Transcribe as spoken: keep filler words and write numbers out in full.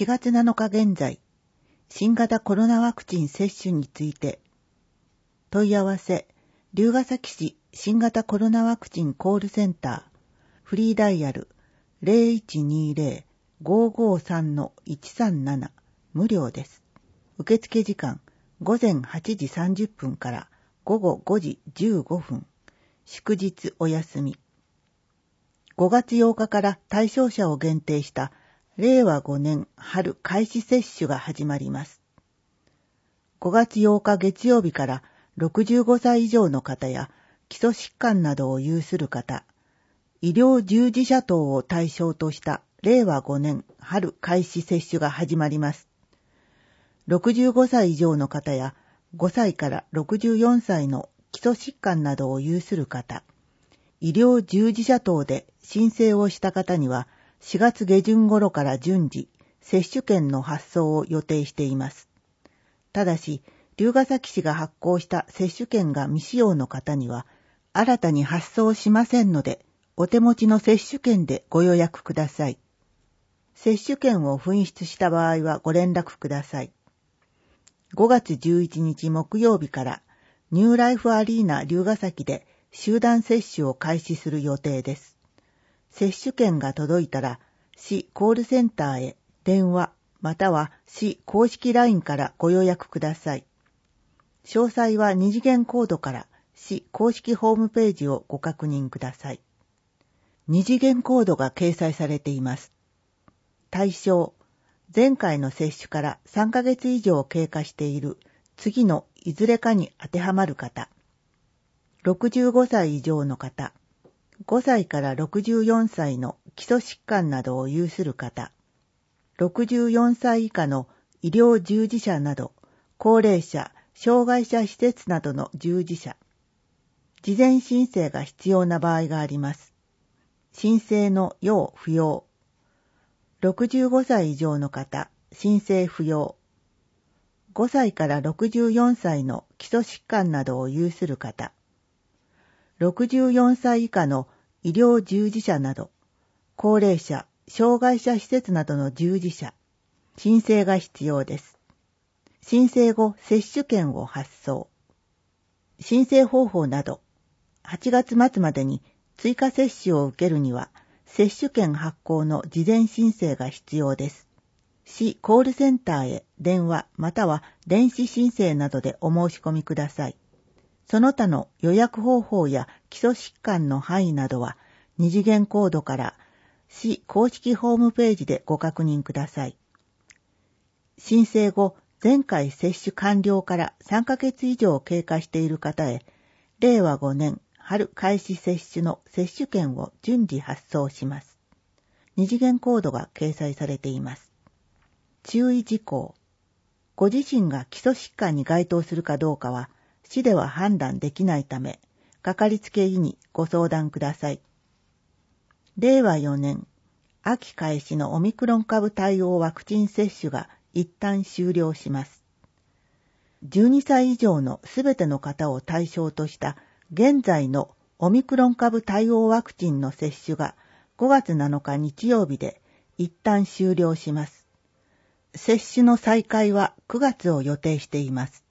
しがつなのか現在、新型コロナワクチン接種について、問い合わせ、龍ケ崎市新型コロナワクチンコールセンター、フリーダイヤル ゼロいちにゼロ ごーごーさん のいちさんなな、無料です。受付時間、午前はちじさんじゅっぷんから午後ごじじゅうごふん、祝日お休み。ごがつようかから対象者を限定したれいわごねん春開始接種が始まります。ごがつようか月曜日からろくじゅうごさい以上の方や基礎疾患などを有する方、医療従事者等を対象としたれいわごねん春開始接種が始まります。ろくじゅうごさい以上の方やごさいからろくじゅうよんさいの基礎疾患などを有する方、医療従事者等で申請をした方にはしがつげじゅん頃から順次接種券の発送を予定しています。ただし、龍ケ崎市が発行した接種券が未使用の方には新たに発送しませんので、お手持ちの接種券でご予約ください。接種券を紛失した場合はご連絡ください。ごがつじゅういちにち木曜日からニューライフアリーナ龍ケ崎で集団接種を開始する予定です。接種券が届いたら、市コールセンターへ電話または市公式 ライン からご予約ください。詳細は二次元コードから市公式ホームページをご確認ください。二次元コードが掲載されています。対象、前回の接種からさんかげつ以上経過している次のいずれかに当てはまる方、ろくじゅうごさい以上の方、ごさいからろくじゅうよんさいの基礎疾患などを有する方、ろくじゅうよんさい以下の医療従事者など、高齢者、障害者施設などの従事者、事前申請が必要な場合があります。申請の要不要。ろくじゅうごさい以上の方、申請不要。ごさいからろくじゅうよんさいの基礎疾患などを有する方、ろくじゅうよんさい以下の医療従事者など、高齢者、障害者施設などの従事者、申請が必要です。申請後、接種券を発送。申請方法など、はちがつ末までに追加接種を受けるには、接種券発行の事前申請が必要です。市コールセンターへ電話または電子申請などでお申し込みください。その他の予約方法や基礎疾患の範囲などは二次元コードから市公式ホームページでご確認ください。申請後、前回接種完了からさんかげつ以上経過している方へ、れいわごねん春開始接種の接種券を順次発送します。二次元コードが掲載されています。注意事項。ご自身が基礎疾患に該当するかどうかは、市では判断できないため、かかりつけ医にご相談ください。れいわよねん秋開始のオミクロン株対応ワクチン接種が一旦終了します。じゅうにさい以上のすべての方を対象とした現在のオミクロン株対応ワクチンの接種がごがつなのか日曜日で一旦終了します。接種の再開はくがつを予定しています。